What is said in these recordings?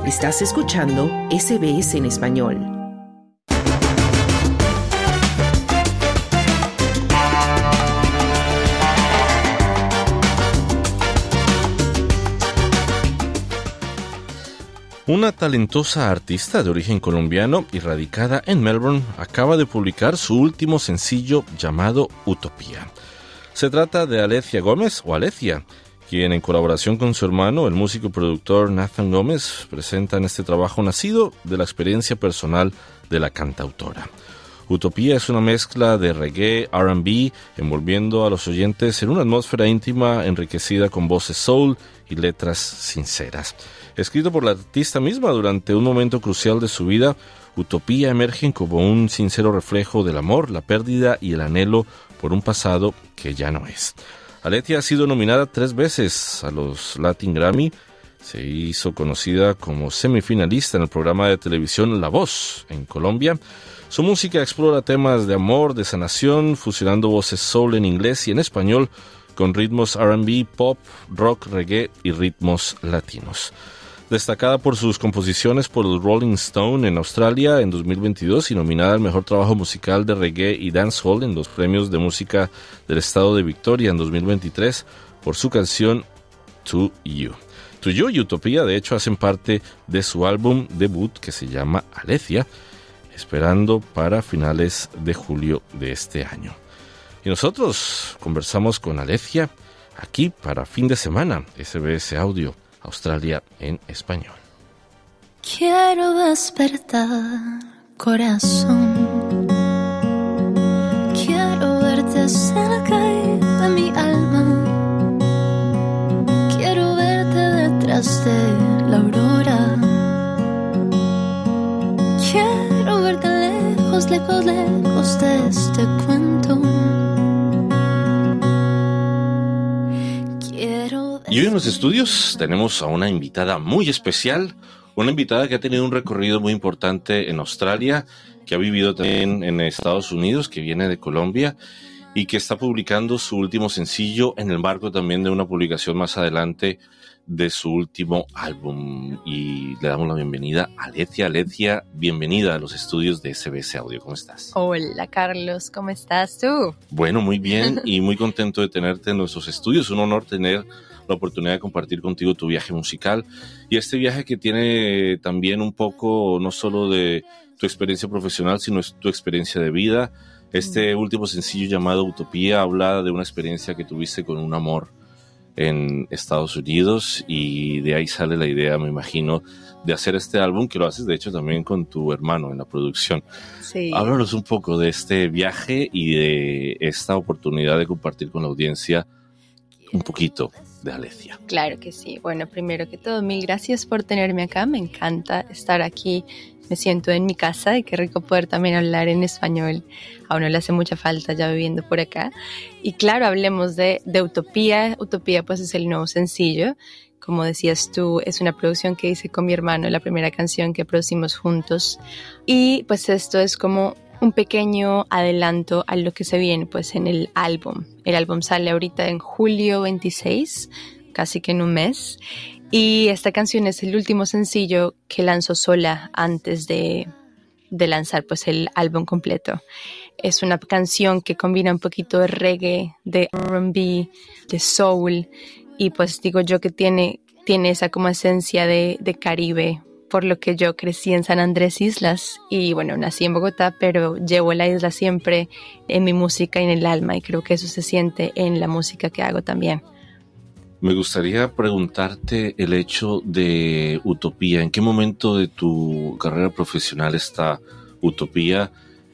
Estás escuchando SBS en español. Una talentosa artista de origen colombiano y radicada en Melbourne acaba de publicar su último sencillo llamado Utopía. Se trata de Alecia Gómez, o Alecia, quien en colaboración con su hermano, el músico y productor Nathan Gómez, presentan este trabajo nacido de la experiencia personal de la cantautora. Utopía es una mezcla de reggae, R&B, envolviendo a los oyentes en una atmósfera íntima enriquecida con voces soul y letras sinceras. Escrito por la artista misma durante un momento crucial de su vida, Utopía emerge como un sincero reflejo del amor, la pérdida y el anhelo por un pasado que ya no es. Alecia ha sido nominada 3 veces a los Latin Grammy. Se hizo conocida como semifinalista en el programa de televisión La Voz en Colombia. Su música explora temas de amor, de sanación, fusionando voces soul en inglés y en español con ritmos R&B, pop, rock, reggae y ritmos latinos. Destacada por sus composiciones por el Rolling Stone en Australia en 2022 y nominada al Mejor Trabajo Musical de Reggae y Dancehall en los Premios de Música del Estado de Victoria en 2023 por su canción To You. To You y Utopía, de hecho, hacen parte de su álbum debut que se llama Alecia, esperando para finales de julio de este año. Y nosotros conversamos con Alecia aquí para fin de semana, SBS Audio, Australia en español. Quiero despertar, corazón. Quiero verte cerca de mi alma. Quiero verte detrás de la aurora. Quiero verte lejos, lejos, lejos de este cuento. Y hoy en los estudios tenemos a una invitada muy especial, una invitada que ha tenido un recorrido muy importante en Australia, que ha vivido también en Estados Unidos, que viene de Colombia y que está publicando su último sencillo en el marco también de una publicación más adelante de su último álbum. Y le damos la bienvenida a Alecia. Alecia, bienvenida a los estudios de SBS Audio. ¿Cómo estás? Hola, Carlos. ¿Cómo estás tú? Bueno, muy bien y muy contento de tenerte en nuestros estudios. Un honor tener la oportunidad de compartir contigo tu viaje musical y este viaje que tiene también un poco no solo de tu experiencia profesional, sino tu experiencia de vida. Este último sencillo llamado Utopía habla de una experiencia que tuviste con un amor en Estados Unidos y de ahí sale la idea, me imagino, de hacer este álbum, que lo haces de hecho también con tu hermano en la producción. Sí. Háblanos un poco de este viaje y de esta oportunidad de compartir con la audiencia un poquito de Alecia. Claro que sí. Bueno, primero que todo, mil gracias por tenerme acá. Me encanta estar aquí. Me siento en mi casa y qué rico poder también hablar en español. A uno le hace mucha falta ya viviendo por acá. Y claro, hablemos de Utopía. Utopía pues es el nuevo sencillo. Como decías tú, es una producción que hice con mi hermano, la primera canción que producimos juntos. Y pues esto es como un pequeño adelanto a lo que se viene pues en el álbum. El álbum sale ahorita en julio 26, casi que en un mes. Y esta canción es el último sencillo que lanzo sola antes de lanzar pues el álbum completo. Es una canción que combina un poquito de reggae, de R&B, de soul y pues digo yo que tiene esa como esencia de Caribe, por lo que yo crecí en San Andrés Islas y bueno, nací en Bogotá, pero llevo la isla siempre en mi música y en el alma y creo que eso se siente en la música que hago también. Me gustaría preguntarte el hecho de Utopía. ¿En qué momento de tu carrera profesional está Utopía?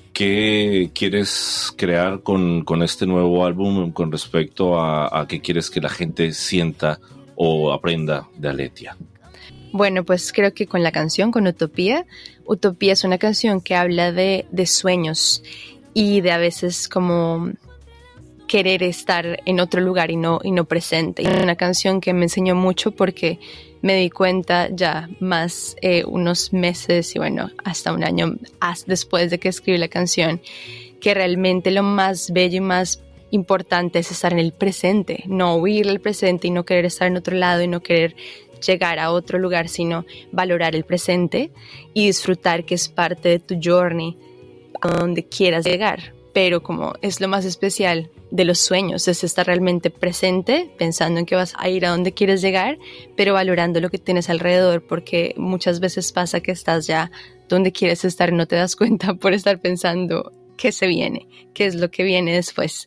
¿Qué quieres crear con este nuevo álbum con respecto a qué quieres que la gente sienta o aprenda de Alecia? Bueno, pues creo que con la canción, con Utopía es una canción que habla de sueños y de a veces como querer estar en otro lugar y no presente. Y es una canción que me enseñó mucho porque me di cuenta ya más unos meses y bueno, hasta un año después de que escribí la canción, que realmente lo más bello y más importante es estar en el presente, no huir del presente y no querer estar en otro lado y no querer llegar a otro lugar, sino valorar el presente y disfrutar que es parte de tu journey a donde quieras llegar. Pero como es lo más especial de los sueños, es estar realmente presente, pensando en que vas a ir a donde quieres llegar, pero valorando lo que tienes alrededor, porque muchas veces pasa que estás ya donde quieres estar y no te das cuenta por estar pensando qué se viene, qué es lo que viene después.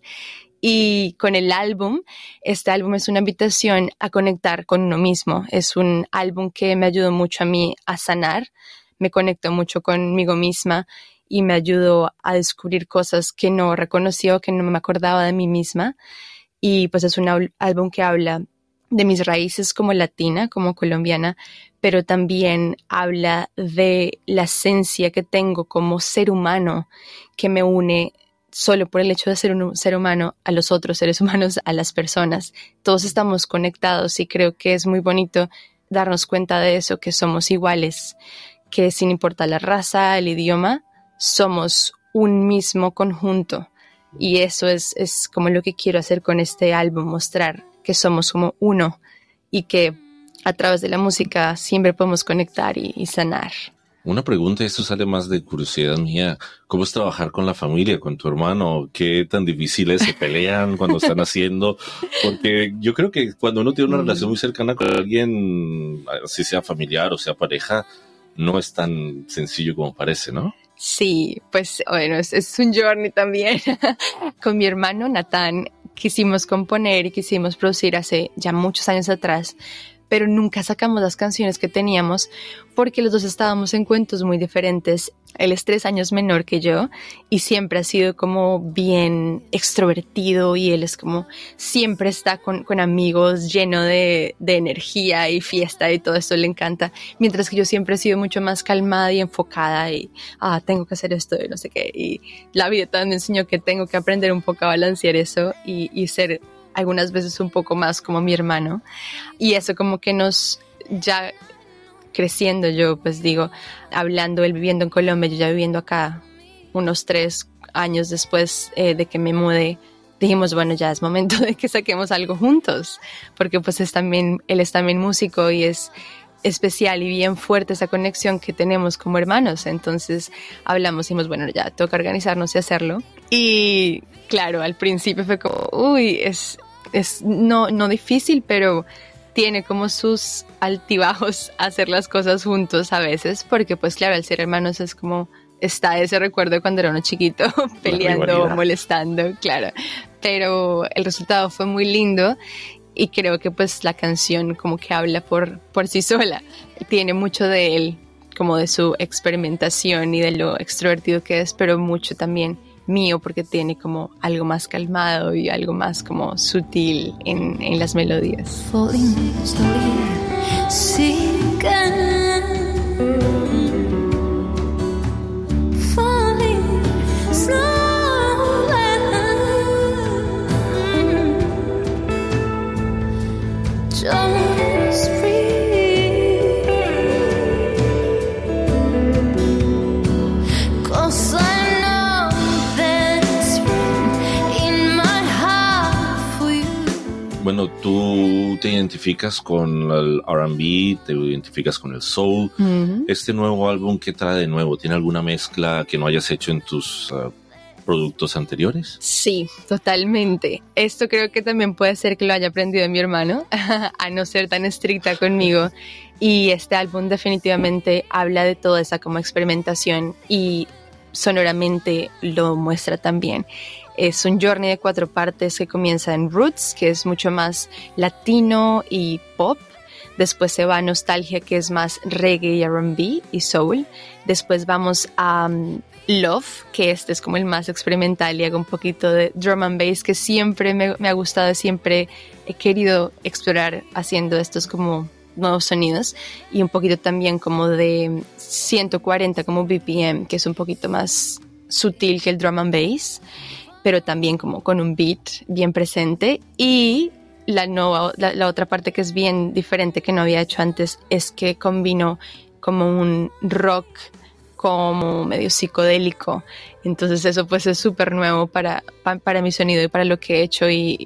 Y con el álbum, este álbum es una invitación a conectar con uno mismo. Es un álbum que me ayudó mucho a mí a sanar, me conectó mucho conmigo misma y me ayudó a descubrir cosas que no reconocía o que no me acordaba de mí misma. Y pues es un álbum que habla de mis raíces como latina, como colombiana, pero también habla de la esencia que tengo como ser humano, que me une solo por el hecho de ser un ser humano a los otros seres humanos, a las personas. Todos estamos conectados y creo que es muy bonito darnos cuenta de eso, que somos iguales, que sin importar la raza, el idioma, somos un mismo conjunto. Y eso es como lo que quiero hacer con este álbum, mostrar que somos como uno y que a través de la música siempre podemos conectar y sanar. Una pregunta, esto sale más de curiosidad mía. ¿Cómo es trabajar con la familia, con tu hermano? ¿Qué tan difícil es? ¿Se pelean cuando están haciendo? Porque yo creo que cuando uno tiene una relación muy cercana con alguien, así sea familiar o sea pareja, no es tan sencillo como parece, ¿no? Sí, pues bueno, es un journey también. Con mi hermano Natán quisimos componer y quisimos producir hace ya muchos años atrás, pero nunca sacamos las canciones que teníamos porque los dos estábamos en cuentos muy diferentes. Él es 3 años menor que yo y siempre ha sido como bien extrovertido y él es como siempre está con amigos, lleno de energía y fiesta y todo eso le encanta, mientras que yo siempre he sido mucho más calmada y enfocada y tengo que hacer esto y no sé qué, y la vida también me enseñó que tengo que aprender un poco a balancear eso y ser algunas veces un poco más como mi hermano, y eso como que nos ya creciendo, yo pues digo, hablando, él viviendo en Colombia, yo ya viviendo acá unos 3 años después de que me mudé, dijimos, bueno, ya es momento de que saquemos algo juntos, porque pues él es también músico y es especial y bien fuerte esa conexión que tenemos como hermanos. Entonces hablamos y dijimos, bueno, ya toca organizarnos y hacerlo. Y claro, al principio fue como, es no difícil, pero tiene como sus altibajos hacer las cosas juntos a veces, porque pues claro, al ser hermanos es como, está ese recuerdo de cuando era uno chiquito, peleando, molestando, claro. Pero el resultado fue muy lindo y creo que pues la canción como que habla por sí sola. Tiene mucho de él, como de su experimentación y de lo extrovertido que es, pero mucho también mío, porque tiene como algo más calmado y algo más como sutil en las melodías. Falling slowly, sinking, falling slowly, just breathe, 'cause Bueno, tú te identificas con el R&B, te identificas con el soul. Uh-huh. Este nuevo álbum, ¿qué trae de nuevo? ¿Tiene alguna mezcla que no hayas hecho en tus productos anteriores? Sí, totalmente. Esto creo que también puede ser que lo haya aprendido de mi hermano, a no ser tan estricta conmigo. Y este álbum definitivamente habla de toda esa como experimentación y sonoramente lo muestra también. Es un journey de 4 partes que comienza en Roots, que es mucho más latino y pop. Después se va a Nostalgia, que es más reggae y R&B y soul. Después vamos a Love, que este es como el más experimental y hago un poquito de drum and bass, que siempre me ha gustado, siempre he querido explorar haciendo estos como nuevos sonidos, y un poquito también como de 140 como BPM, que es un poquito más sutil que el drum and bass, pero también como con un beat bien presente. Y la otra parte que es bien diferente, que no había hecho antes, es que combino como un rock como medio psicodélico. Entonces eso pues es súper nuevo para mi sonido y para lo que he hecho, y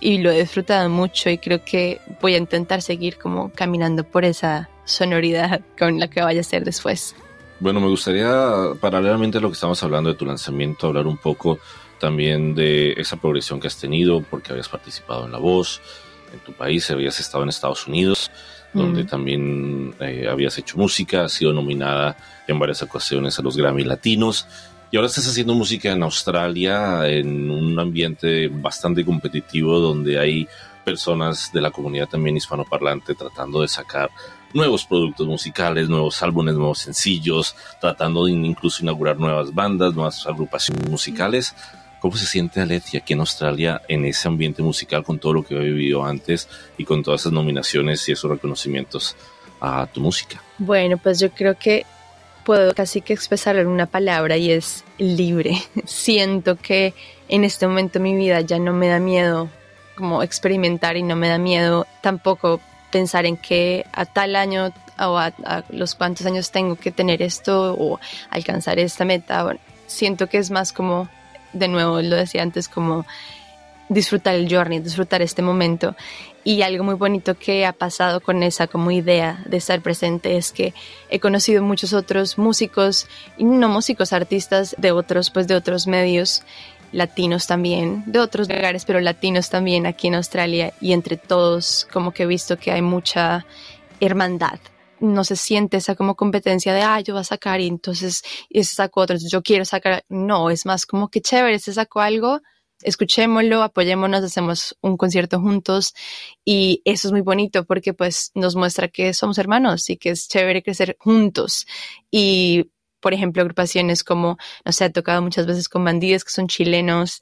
y lo he disfrutado mucho y creo que voy a intentar seguir como caminando por esa sonoridad con la que vaya a ser después. Bueno, me gustaría, paralelamente a lo que estamos hablando de tu lanzamiento, hablar un poco también de esa progresión que has tenido, porque habías participado en La Voz, en tu país, habías estado en Estados Unidos, donde también habías hecho música, has sido nominada en varias ocasiones a los Grammy Latinos, y ahora estás haciendo música en Australia, en un ambiente bastante competitivo, donde hay personas de la comunidad también hispanoparlante tratando de sacar nuevos productos musicales, nuevos álbumes, nuevos sencillos, tratando de incluso inaugurar nuevas bandas, nuevas agrupaciones musicales. ¿Cómo se siente Alethia aquí en Australia en ese ambiente musical con todo lo que he vivido antes y con todas esas nominaciones y esos reconocimientos a tu música? Bueno, pues yo creo que puedo casi que expresarlo en una palabra y es libre. Siento que en este momento de mi vida ya no me da miedo como experimentar y no me da miedo tampoco pensar en que a tal año o a los cuantos años tengo que tener esto o alcanzar esta meta. Bueno, siento que es más como, de nuevo lo decía antes, como disfrutar el journey, disfrutar este momento. Y algo muy bonito que ha pasado con esa como idea de estar presente es que he conocido muchos otros músicos, y no músicos, artistas de otros medios, latinos también, de otros lugares, pero latinos también aquí en Australia, y entre todos como que he visto que hay mucha hermandad. No se siente esa como competencia de, yo voy a sacar y entonces ese sacó otro, entonces yo quiero sacar. No, es más como que chévere, se sacó algo, escuchémoslo, apoyémonos, hacemos un concierto juntos, y eso es muy bonito porque pues nos muestra que somos hermanos y que es chévere crecer juntos. Y por ejemplo, agrupaciones como, no sé, he tocado muchas veces con Bandidos, que son chilenos,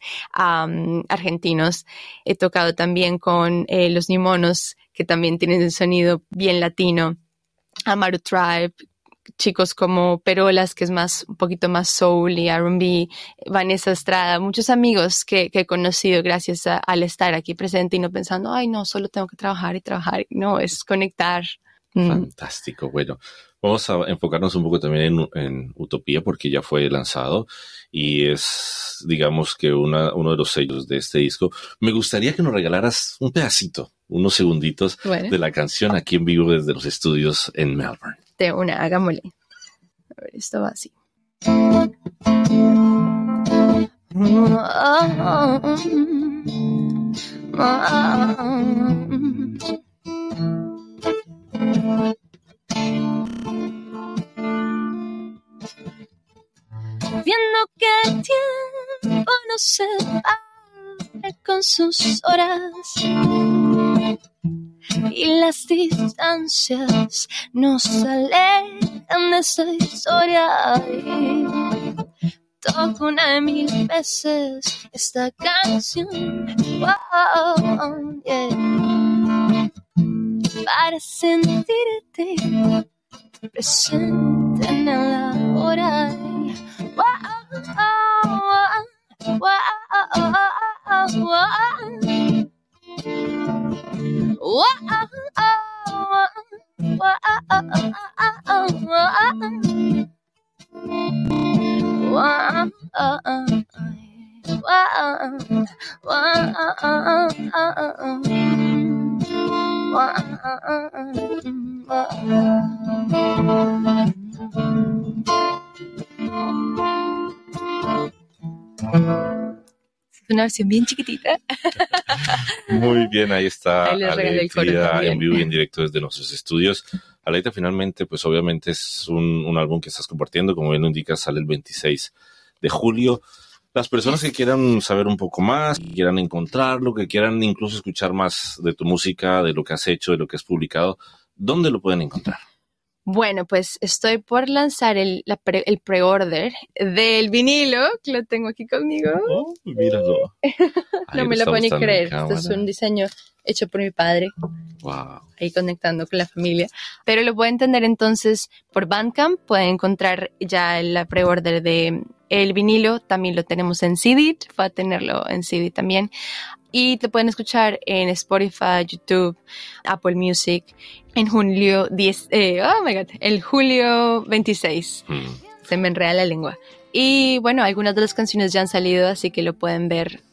argentinos. He tocado también con Los Nimonos, que también tienen un sonido bien latino. Amaru Tribe, chicos como Perolas, que es un poquito más soul y R&B. Vanessa Estrada, muchos amigos que he conocido gracias al estar aquí presente y no pensando, no, solo tengo que trabajar y trabajar. No, es conectar. Fantástico. Bueno, vamos a enfocarnos un poco también en Utopía, porque ya fue lanzado y es, digamos que uno de los sellos de este disco. Me gustaría que nos regalaras un pedacito, unos segunditos de la canción aquí en vivo desde los estudios en Melbourne. De una, hagámosle. A ver, esto va así. Viendo que el tiempo no se va con sus horas y las distancias nos alejan de esta historia. Toco 1000 veces esta canción, para sentirte presente en el hora. Es una versión bien chiquitita. Muy bien, ahí está Alethia en vivo y en directo desde nuestros estudios. Alethia, finalmente, pues obviamente es un álbum que estás compartiendo, como bien lo indicas, sale el 26 de julio. Las personas que quieran saber un poco más, que quieran encontrarlo, que quieran incluso escuchar más de tu música, de lo que has hecho, de lo que has publicado, ¿dónde lo pueden encontrar? Bueno, pues estoy por lanzar el pre-order del vinilo, que lo tengo aquí conmigo. Oh, míralo. No me lo puedo ni creer. Este es un diseño hecho por mi padre. Wow. Ahí conectando con la familia. Pero lo pueden entender entonces por Bandcamp. Pueden encontrar ya la pre-order de el vinilo. También lo tenemos en CD. Va a tenerlo en CD también. Y te pueden escuchar en Spotify, YouTube, Apple Music en julio 10, el julio 26. Se me enreda la lengua. Y bueno, algunas de las canciones ya han salido, así que lo pueden ver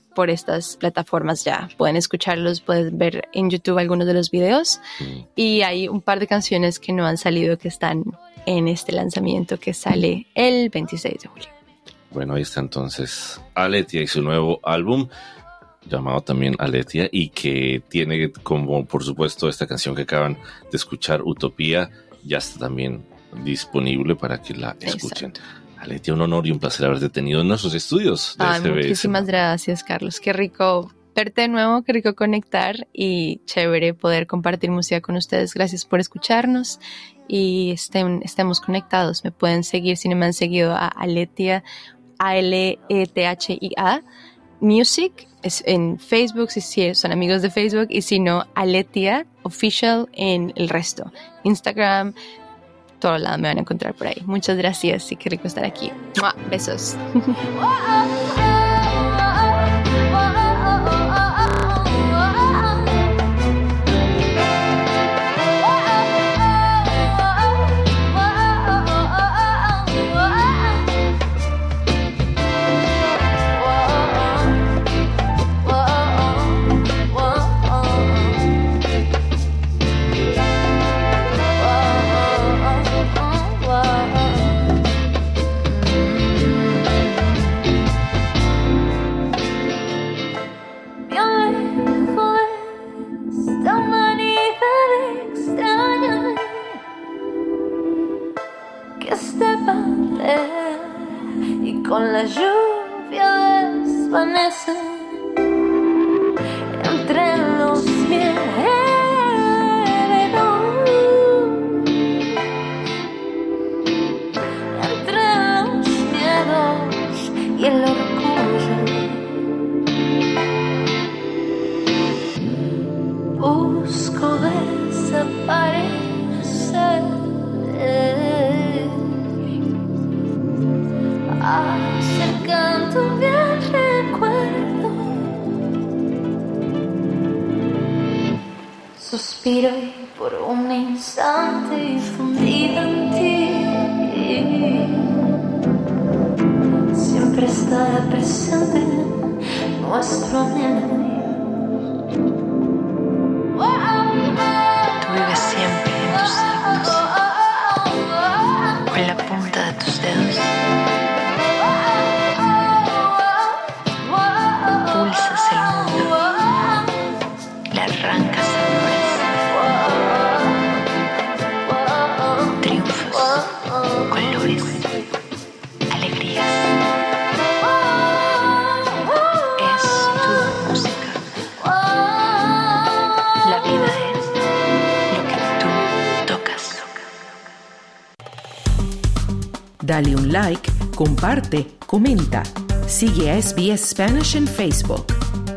por estas plataformas ya. Pueden escucharlos, pueden ver en YouTube algunos de los videos y hay un par de canciones que no han salido que están en este lanzamiento que sale el 26 de julio. Bueno, ahí está entonces Aletia y su nuevo álbum llamado también Aletia y que tiene como por supuesto esta canción que acaban de escuchar, Utopía, ya está también disponible para que la escuchen. Exacto. Aletia, un honor y un placer haberte tenido en nuestros estudios de SBS. Muchísimas gracias, Carlos. Qué rico verte de nuevo, qué rico conectar y chévere poder compartir música con ustedes. Gracias por escucharnos y estemos conectados. Me pueden seguir si no me han seguido a Aletia, Alethia Music, es en Facebook si son amigos de Facebook, y si no, Aletia Official en el resto. Instagram, todo lado me van a encontrar por ahí. Muchas gracias y qué rico estar aquí. ¡Mua! Besos. Con la lluvia desvanece entre los miedos, y el orgullo. Busco desaparecer, acercándome al recuerdo. Suspiro y por un instante fundido en ti, siempre estará presente nuestro anhelo. Tú vives siempre en tus actos, con la punta de tus dedos. Pulsas el mundo, le arrancas sabores, triunfos, colores, alegrías. Es tu música. La vida es lo que tú tocas. Dale un like, comparte, comenta. Sigue a SBS Spanish en Facebook.